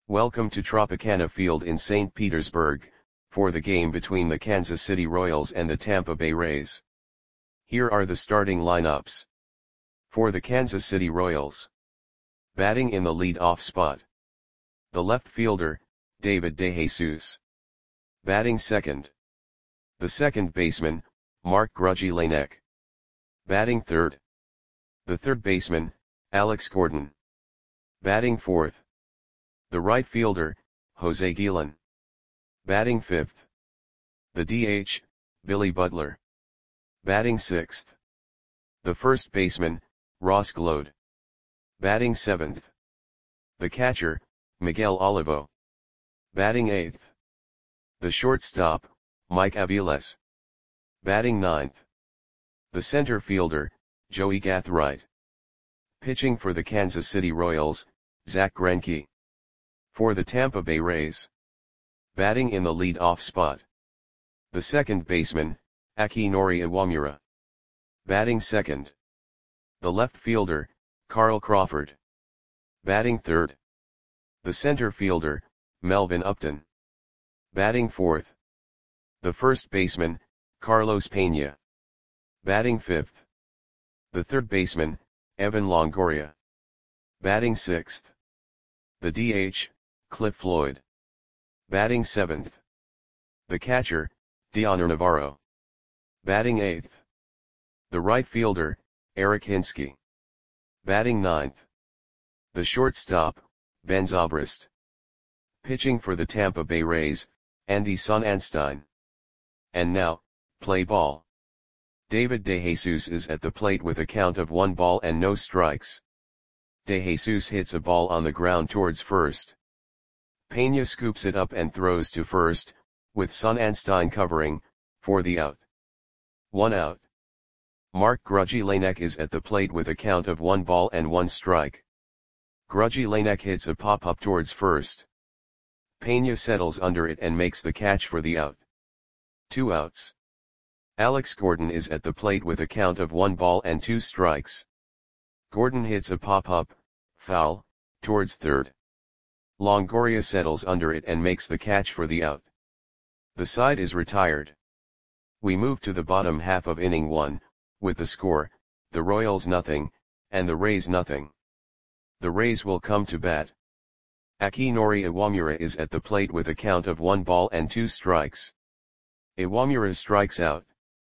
Welcome to Tropicana Field in St. Petersburg, for the game between the Kansas City Royals and the Tampa Bay Rays. Here are the starting lineups. For the Kansas City Royals. Batting in the lead-off spot. The left fielder, David DeJesus. Batting second. The second baseman, Mark Grudzielanek. Batting third. The third baseman, Alex Gordon. Batting fourth. The right fielder, Jose Guillen. Batting fifth. The DH, Billy Butler. Batting sixth. The first baseman, Ross Gload. Batting seventh. The catcher, Miguel Olivo. Batting eighth. The shortstop, Mike Aviles. Batting ninth. The center fielder, Joey Gathright. Pitching for the Kansas City Royals, Zach Greinke. For the Tampa Bay Rays. Batting in the lead-off spot. The second baseman, Akinori Iwamura. Batting second. The left fielder, Carl Crawford. Batting third. The center fielder, Melvin Upton. Batting fourth. The first baseman, Carlos Pena. Batting fifth. The third baseman, Evan Longoria. Batting sixth. The DH, Cliff Floyd. Batting seventh. The catcher, Dioner Navarro. Batting eighth. The right fielder, Eric Hinske. Batting ninth. The shortstop, Ben Zobrist. Pitching for the Tampa Bay Rays, Andy Sonnanstine. And now, play ball. David DeJesus is at the plate with a count of 1 ball and no strikes. DeJesus hits a ball on the ground towards first. Pena scoops it up and throws to first, with Sonnanstine covering, for the out. 1 out. Mark Grudzielanek is at the plate with a count of 1 ball and 1 strike. Grudzielanek hits a pop-up towards first. Pena settles under it and makes the catch for the out. 2 outs. Alex Gordon is at the plate with a count of 1 ball and 2 strikes. Gordon hits a pop-up, foul, towards third. Longoria settles under it and makes the catch for the out. The side is retired. We move to the bottom half of inning 1, with the score, the Royals nothing, and the Rays nothing. The Rays will come to bat. Akinori Iwamura is at the plate with a count of 1 ball and 2 strikes. Iwamura strikes out.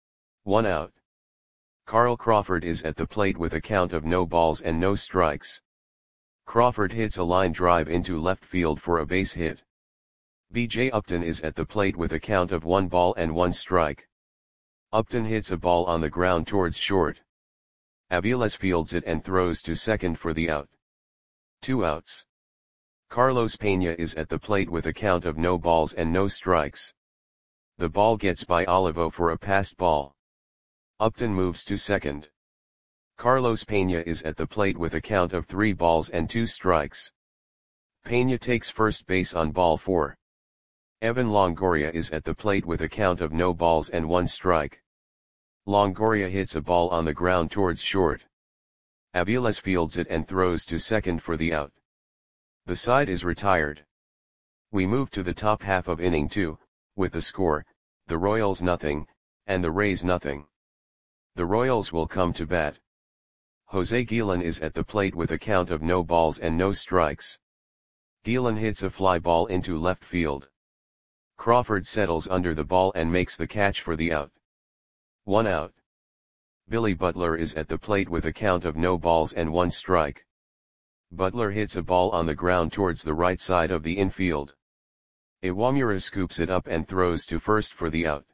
1 out. Carl Crawford is at the plate with a count of no balls and no strikes. Crawford hits a line drive into left field for a base hit. B.J. Upton is at the plate with a count of 1 ball and 1 strike. Upton hits a ball on the ground towards short. Aviles fields it and throws to second for the out. 2 outs. Carlos Pena is at the plate with a count of no balls and no strikes. The ball gets by Olivo for a passed ball. Upton moves to second. Carlos Pena is at the plate with a count of 3 balls and 2 strikes. Pena takes first base on ball 4. Evan Longoria is at the plate with a count of no balls and 1 strike. Longoria hits a ball on the ground towards short. Aviles fields it and throws to second for the out. The side is retired. We move to the top half of inning 2, with the score, the Royals nothing, and the Rays nothing. The Royals will come to bat. Jose Guillen is at the plate with a count of no balls and no strikes. Guillen hits a fly ball into left field. Crawford settles under the ball and makes the catch for the out. 1 out. Billy Butler is at the plate with a count of no balls and 1 strike. Butler hits a ball on the ground towards the right side of the infield. Iwamura scoops it up and throws to first for the out.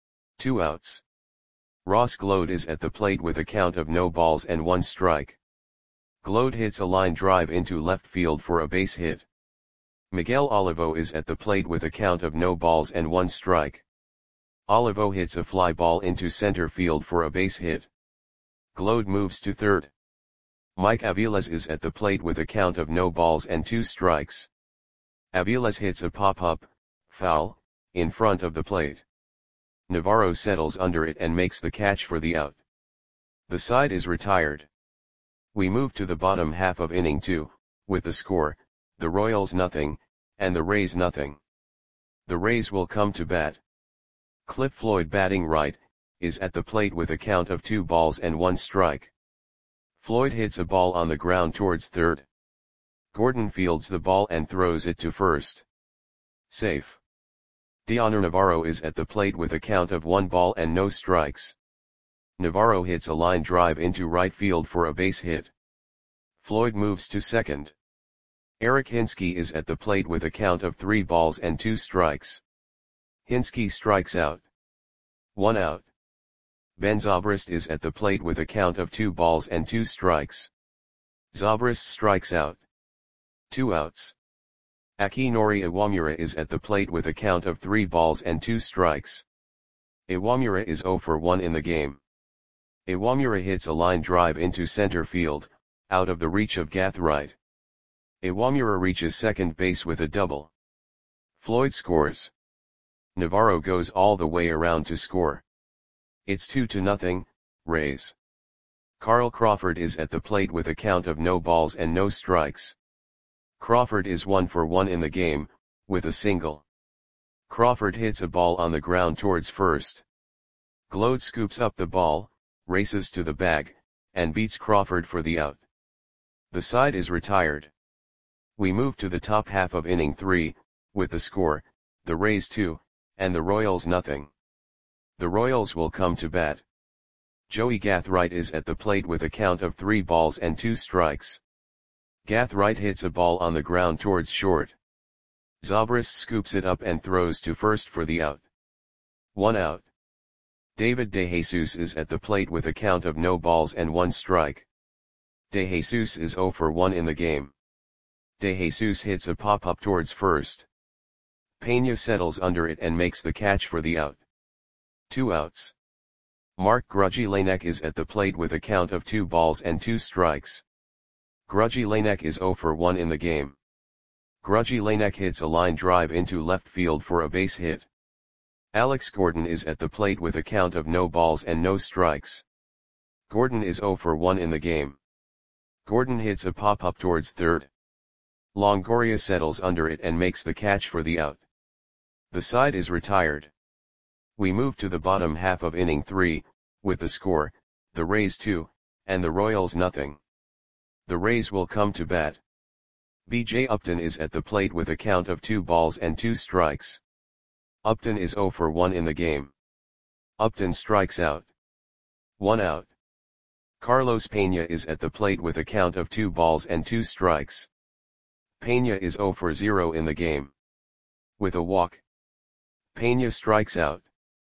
2 outs. Ross Gload is at the plate with a count of no balls and 1 strike. Gload hits a line drive into left field for a base hit. Miguel Olivo is at the plate with a count of no balls and 1 strike. Olivo hits a fly ball into center field for a base hit. Gload moves to third. Mike Aviles is at the plate with a count of no balls and 2 strikes. Aviles hits a pop-up, foul, in front of the plate. Navarro settles under it and makes the catch for the out. The side is retired. We move to the bottom half of inning 2, with the score, the Royals nothing, and the Rays nothing. The Rays will come to bat. Cliff Floyd batting right, is at the plate with a count of 2 balls and 1 strike. Floyd hits a ball on the ground towards third. Gordon fields the ball and throws it to first. Safe. Dioner Navarro is at the plate with a count of 1 ball and no strikes. Navarro hits a line drive into right field for a base hit. Floyd moves to second. Eric Hinske is at the plate with a count of 3 balls and 2 strikes. Hinske strikes out. 1 out. Ben Zobrist is at the plate with a count of 2 balls and 2 strikes. Zobrist strikes out. 2 outs. Akinori Iwamura is at the plate with a count of 3 balls and 2 strikes. Iwamura is 0 for 1 in the game. Iwamura hits a line drive into center field, out of the reach of Gathright. Iwamura reaches second base with a double. Floyd scores. Navarro goes all the way around to score. It's 2-0, Rays. Carl Crawford is at the plate with a count of no balls and no strikes. Crawford is 1 for 1 in the game, with a single. Crawford hits a ball on the ground towards first. Glode scoops up the ball, races to the bag, and beats Crawford for the out. The side is retired. We move to the top half of inning 3, with the score, the Rays 2, and the Royals nothing. The Royals will come to bat. Joey Gathright is at the plate with a count of 3 balls and 2 strikes. Gathright hits a ball on the ground towards short. Zobrist scoops it up and throws to first for the out. 1 out. David DeJesus is at the plate with a count of no balls and 1 strike. DeJesus is 0 for 1 in the game. DeJesus hits a pop-up towards first. Pena settles under it and makes the catch for the out. 2 outs. Mark Grudzielanek is at the plate with a count of 2 balls and 2 strikes. Grudzielanek is 0 for 1 in the game. Grudzielanek hits a line drive into left field for a base hit. Alex Gordon is at the plate with a count of no balls and no strikes. Gordon is 0 for 1 in the game. Gordon hits a pop-up towards third. Longoria settles under it and makes the catch for the out. The side is retired. We move to the bottom half of inning 3, with the score, the Rays 2, and the Royals nothing. The Rays will come to bat. B.J. Upton is at the plate with a count of 2 balls and 2 strikes. Upton is 0 for 1 in the game. Upton strikes out. 1 out. Carlos Pena is at the plate with a count of 2 balls and 2 strikes. Pena is 0 for 0 in the game. With a walk. Pena strikes out.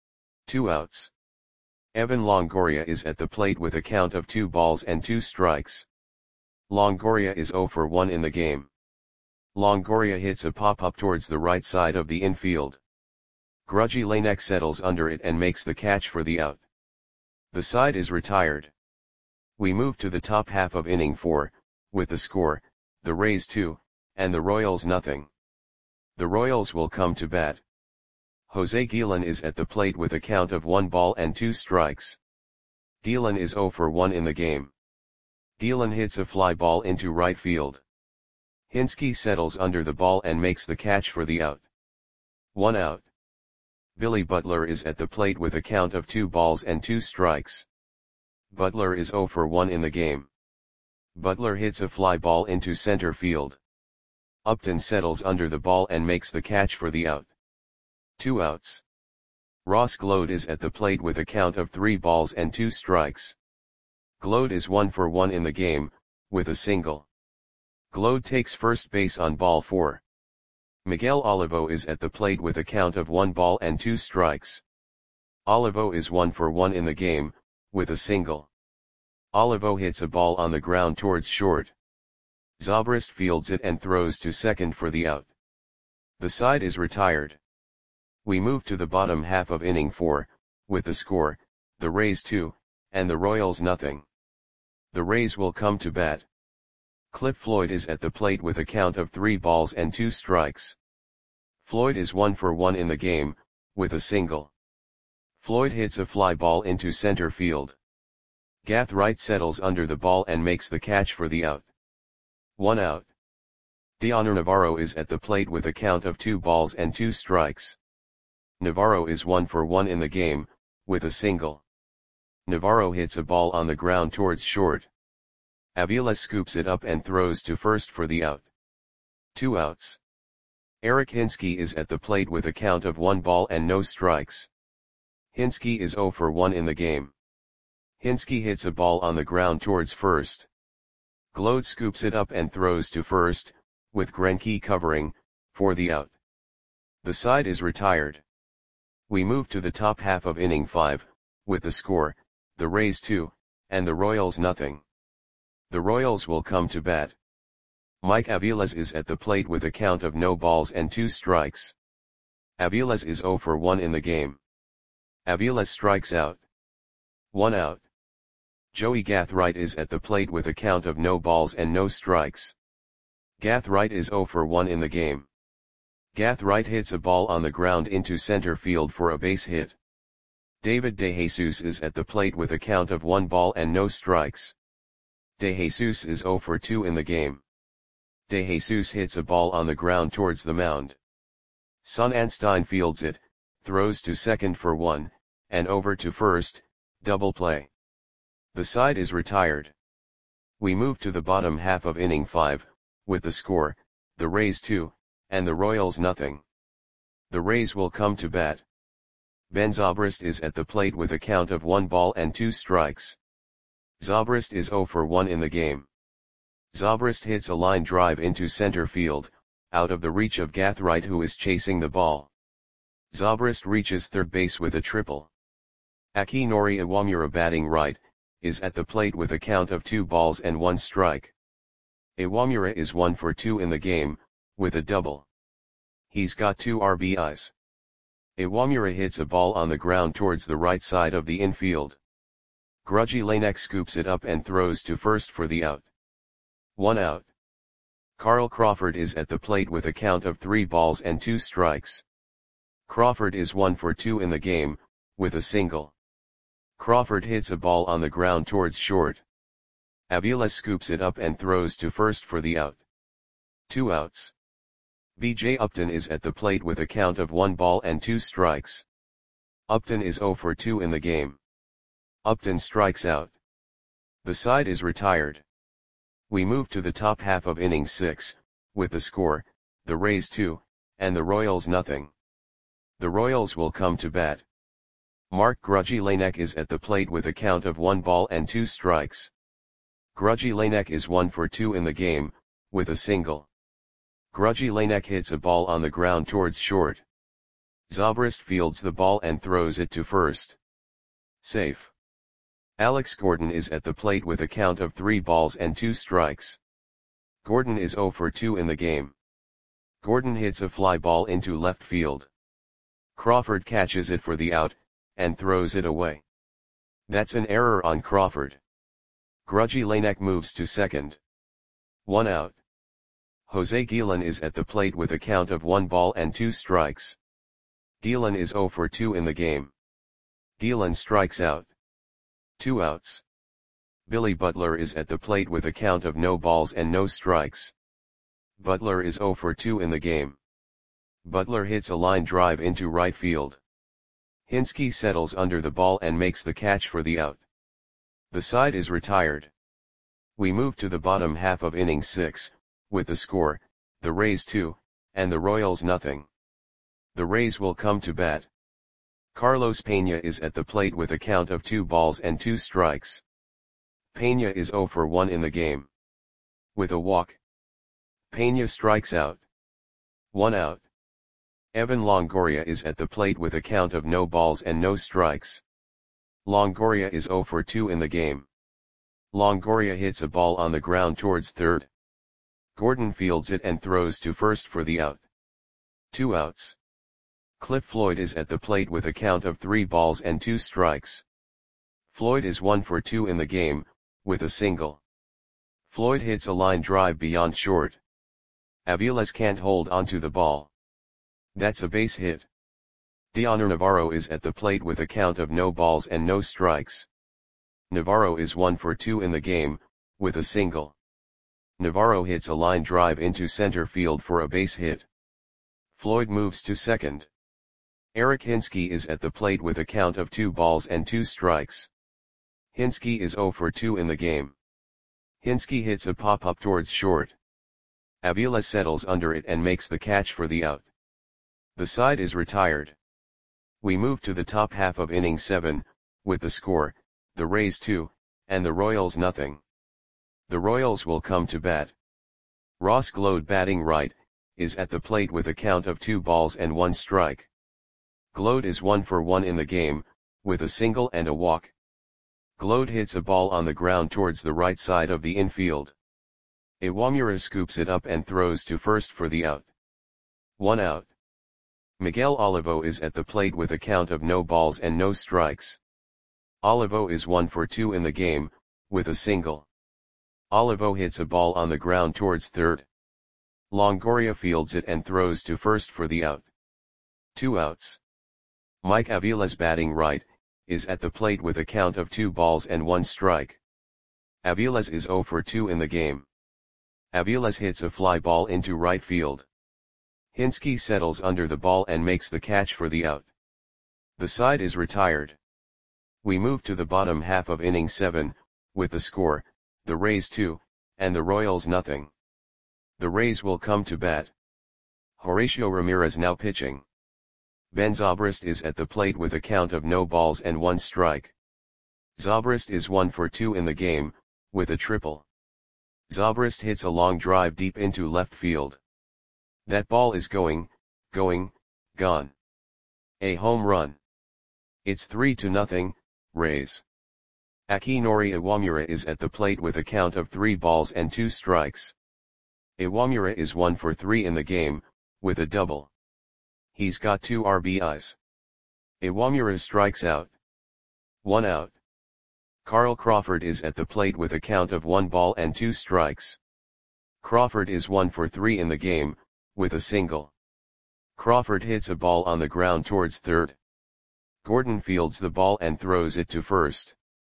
2 outs. Evan Longoria is at the plate with a count of 2 balls and 2 strikes. Longoria is 0 for 1 in the game. Longoria hits a pop-up towards the right side of the infield. Grudzielanek settles under it and makes the catch for the out. The side is retired. We move to the top half of inning 4, with the score, the Rays 2, and the Royals nothing. The Royals will come to bat. Jose Guillen is at the plate with a count of 1 ball and 2 strikes. Guillen is 0 for 1 in the game. Guillen hits a fly ball into right field. Hinske settles under the ball and makes the catch for the out. 1 out. Billy Butler is at the plate with a count of 2 balls and 2 strikes. Butler is 0 for 1 in the game. Butler hits a fly ball into center field. Upton settles under the ball and makes the catch for the out. 2 outs. Ross Glode is at the plate with a count of 3 balls and 2 strikes. Glode is 1 for 1 in the game, with a single. Glode takes first base on ball 4. Miguel Olivo is at the plate with a count of 1 ball and 2 strikes. Olivo is 1 for 1 in the game, with a single. Olivo hits a ball on the ground towards short. Zobrist fields it and throws to second for the out. The side is retired. We move to the bottom half of inning 4, with the score, the Rays 2, and the Royals nothing. The Rays will come to bat. Cliff Floyd is at the plate with a count of 3 balls and 2 strikes. Floyd is 1 for 1 in the game, with a single. Floyd hits a fly ball into center field. Gathright settles under the ball and makes the catch for the out. 1 out. Dioner Navarro is at the plate with a count of 2 balls and 2 strikes. Navarro is 1 for 1 in the game, with a single. Navarro hits a ball on the ground towards short. Avila scoops it up and throws to first for the out. 2 outs. Eric Hinske is at the plate with a count of 1 ball and no strikes. Hinske is 0 for 1 in the game. Hinske hits a ball on the ground towards first. Glode scoops it up and throws to first, with Greinke covering, for the out. The side is retired. We move to the top half of inning 5, with the score, the Rays 2, and the Royals nothing. The Royals will come to bat. Mike Aviles is at the plate with a count of no balls and 2 strikes. Aviles is 0 for 1 in the game. Aviles strikes out. 1 out. Joey Gathright is at the plate with a count of no balls and no strikes. Gathright is 0 for 1 in the game. Gathright hits a ball on the ground into center field for a base hit. David DeJesus is at the plate with a count of 1 ball and no strikes. DeJesus is 0 for 2 in the game. DeJesus hits a ball on the ground towards the mound. Son Anstein fields it, throws to second for 1, and over to first, double play. The side is retired. We move to the bottom half of inning 5, with the score, the Rays 2, and the Royals nothing. The Rays will come to bat. Ben Zobrist is at the plate with a count of 1 ball and 2 strikes. Zobrist is 0 for 1 in the game. Zobrist hits a line drive into center field, out of the reach of Gathright who is chasing the ball. Zobrist reaches third base with a triple. Akinori Iwamura batting right, is at the plate with a count of 2 balls and 1 strike. Iwamura is 1 for 2 in the game, with a double. He's got 2 RBIs. Iwamura hits a ball on the ground towards the right side of the infield. Grudgy Lanek scoops it up and throws to first for the out. 1 out. Carl Crawford is at the plate with a count of 3 balls and 2 strikes. Crawford is 1 for 2 in the game, with a single. Crawford hits a ball on the ground towards short. Avila scoops it up and throws to first for the out. 2 outs. B.J. Upton is at the plate with a count of 1 ball and 2 strikes. Upton is 0 for 2 in the game. Upton strikes out. The side is retired. We move to the top half of inning 6, with the score, the Rays 2, and the Royals nothing. The Royals will come to bat. Mark Grudgy Lanek is at the plate with a count of 1 ball and 2 strikes. Grudgy Lanek is 1 for 2 in the game, with a single. Grudgy Lanek hits a ball on the ground towards short. Zobrist fields the ball and throws it to first. Safe. Alex Gordon is at the plate with a count of 3 balls and 2 strikes. Gordon is 0 for 2 in the game. Gordon hits a fly ball into left field. Crawford catches it for the out, and throws it away. That's an error on Crawford. Grudgy Lanek moves to second. 1 out. Jose Guillen is at the plate with a count of 1 ball and 2 strikes. Guillen is 0 for 2 in the game. Guillen strikes out. 2 outs. Billy Butler is at the plate with a count of no balls and no strikes. Butler is 0 for 2 in the game. Butler hits a line drive into right field. Hinske settles under the ball and makes the catch for the out. The side is retired. We move to the bottom half of inning 6, with the score, the Rays 2, and the Royals nothing. The Rays will come to bat. Carlos Peña is at the plate with a count of 2 balls and 2 strikes. Peña is 0 for 1 in the game. With a walk. Peña strikes out. 1 out. Evan Longoria is at the plate with a count of no balls and no strikes. Longoria is 0 for 2 in the game. Longoria hits a ball on the ground towards third. Gordon fields it and throws to first for the out. 2 outs. Cliff Floyd is at the plate with a count of 3 balls and 2 strikes. Floyd is 1 for 2 in the game, with a single. Floyd hits a line drive beyond short. Aviles can't hold onto the ball. That's a base hit. Dioner Navarro is at the plate with a count of no balls and no strikes. Navarro is 1 for 2 in the game, with a single. Navarro hits a line drive into center field for a base hit. Floyd moves to second. Eric Hinske is at the plate with a count of 2 balls and 2 strikes. Hinske is 0 for 2 in the game. Hinske hits a pop-up towards short. Avila settles under it and makes the catch for the out. The side is retired. We move to the top half of inning 7, with the score, the Rays 2, and the Royals nothing. The Royals will come to bat. Ross Gload, batting right, is at the plate with a count of 2 balls and 1 strike. Gload is 1 for 1 in the game, with a single and a walk. Gload hits a ball on the ground towards the right side of the infield. Iwamura scoops it up and throws to first for the out. 1 out. Miguel Olivo is at the plate with a count of no balls and no strikes. Olivo is 1 for 2 in the game, with a single. Olivo hits a ball on the ground towards third. Longoria fields it and throws to first for the out. 2 outs. Mike Aviles, batting right, is at the plate with a count of 2 balls and 1 strike. Aviles is 0 for 2 in the game. Aviles hits a fly ball into right field. Hinske settles under the ball and makes the catch for the out. The side is retired. We move to the bottom half of inning 7, with the score, the Rays 2, and the Royals nothing. The Rays will come to bat. Horacio Ramirez now pitching. Ben Zobrist is at the plate with a count of no balls and 1 strike. Zobrist is 1 for 2 in the game, with a triple. Zobrist hits a long drive deep into left field. That ball is gone. A home run. It's 3-0, Rays. Akinori Iwamura is at the plate with a count of 3 balls and 2 strikes. Iwamura is 1 for 3 in the game, with a double. He's got 2 RBIs. Iwamura strikes out. 1 out. Carl Crawford is at the plate with a count of 1 ball and 2 strikes. Crawford is 1 for 3 in the game, with a single. Crawford hits a ball on the ground towards third. Gordon fields the ball and throws it to first.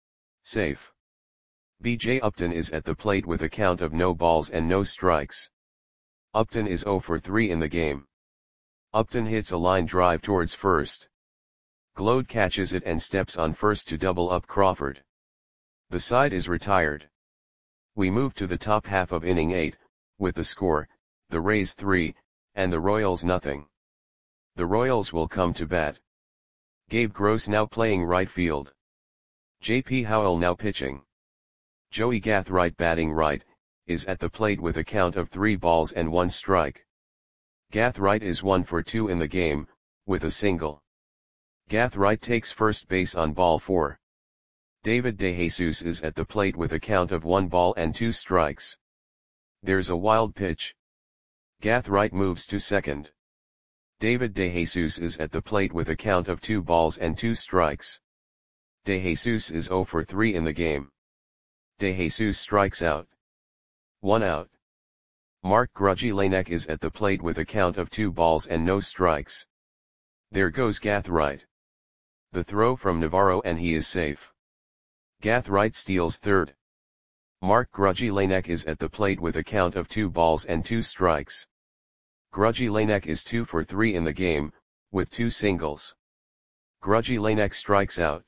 Safe. B.J. Upton is at the plate with a count of no balls and no strikes. Upton is 0 for 3 in the game. Upton hits a line drive towards first. Gload catches it and steps on first to double up Crawford. The side is retired. We move to the top half of inning 8, with the score, the Rays 3, and the Royals nothing. The Royals will come to bat. Gabe Gross now playing right field. J.P. Howell now pitching. Joey Gathright, batting right, is at the plate with a count of 3 balls and 1 strike. Gathright is 1 for 2 in the game, with a single. Gathright takes first base on ball 4. David DeJesus is at the plate with a count of 1 ball and 2 strikes. There's a wild pitch. Gathright moves to second. David DeJesus is at the plate with a count of 2 balls and 2 strikes. DeJesus is 0 for 3 in the game. DeJesus strikes out. 1 out. Mark Grudzielanek is at the plate with a count of 2 balls and no strikes. There goes Gathright. The throw from Navarro and he is safe. Gathright steals third. Mark Grudzielanek is at the plate with a count of 2 balls and 2 strikes. Grudzielanek is 2 for 3 in the game, with 2 singles. Grudzielanek strikes out.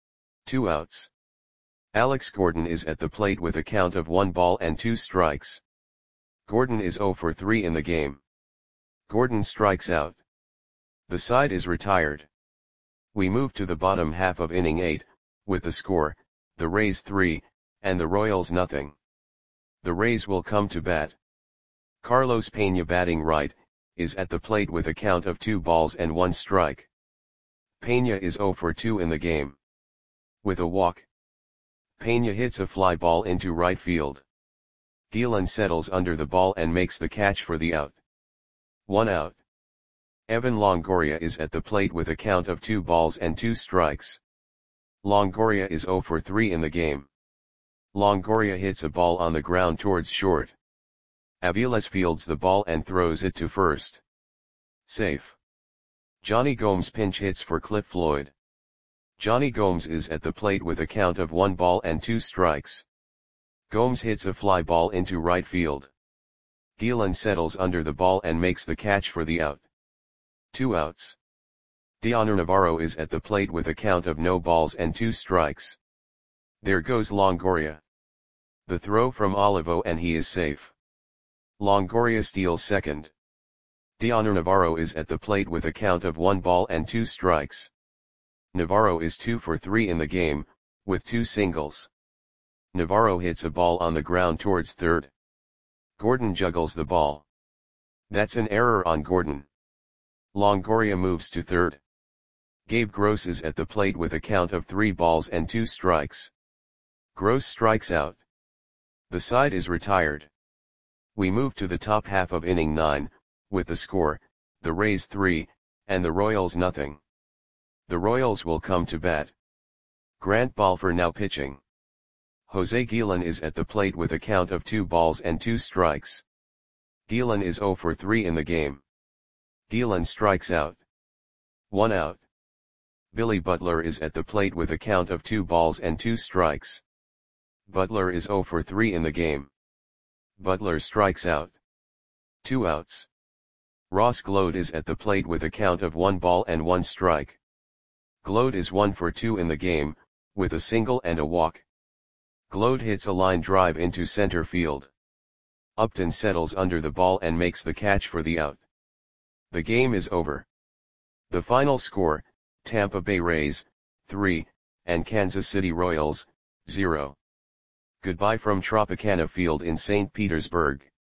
2 outs. Alex Gordon is at the plate with a count of 1 ball and 2 strikes. Gordon is 0 for 3 in the game. Gordon strikes out. The side is retired. We move to the bottom half of inning 8, with the score, the Rays 3, and the Royals nothing. The Rays will come to bat. Carlos Pena, batting right, is at the plate with a count of 2 balls and 1 strike. Pena is 0 for 2 in the game. With a walk. Pena hits a fly ball into right field. Gielan settles under the ball and makes the catch for the out. 1 out. Evan Longoria is at the plate with a count of 2 balls and 2 strikes. Longoria is 0 for 3 in the game. Longoria hits a ball on the ground towards short. Aviles fields the ball and throws it to first. Safe. Johnny Gomes pinch hits for Cliff Floyd. Johnny Gomes is at the plate with a count of 1 ball and 2 strikes. Gomes hits a fly ball into right field. Gielan settles under the ball and makes the catch for the out. 2 outs. Dioner Navarro is at the plate with a count of no balls and 2 strikes. There goes Longoria. The throw from Olivo and he is safe. Longoria steals second. Dioner Navarro is at the plate with a count of 1 ball and 2 strikes. Navarro is 2 for 3 in the game, with 2 singles. Navarro hits a ball on the ground towards third. Gordon juggles the ball. That's an error on Gordon. Longoria moves to third. Gabe Gross is at the plate with a count of 3 balls and 2 strikes. Gross strikes out. The side is retired. We move to the top half of inning 9, with the score, the Rays 3, and the Royals nothing. The Royals will come to bat. Grant Balfour now pitching. Jose Gielan is at the plate with a count of 2 balls and 2 strikes. Gielan is 0 for 3 in the game. Gielan strikes out. 1 out. Billy Butler is at the plate with a count of 2 balls and 2 strikes. Butler is 0 for 3 in the game. Butler strikes out. 2 outs. Ross Gload is at the plate with a count of 1 ball and 1 strike. Gload is 1 for 2 in the game, with a single and a walk. Gload hits a line drive into center field. Upton settles under the ball and makes the catch for the out. The game is over. The final score, Tampa Bay Rays, 3, and Kansas City Royals, 0. Goodbye from Tropicana Field in St. Petersburg.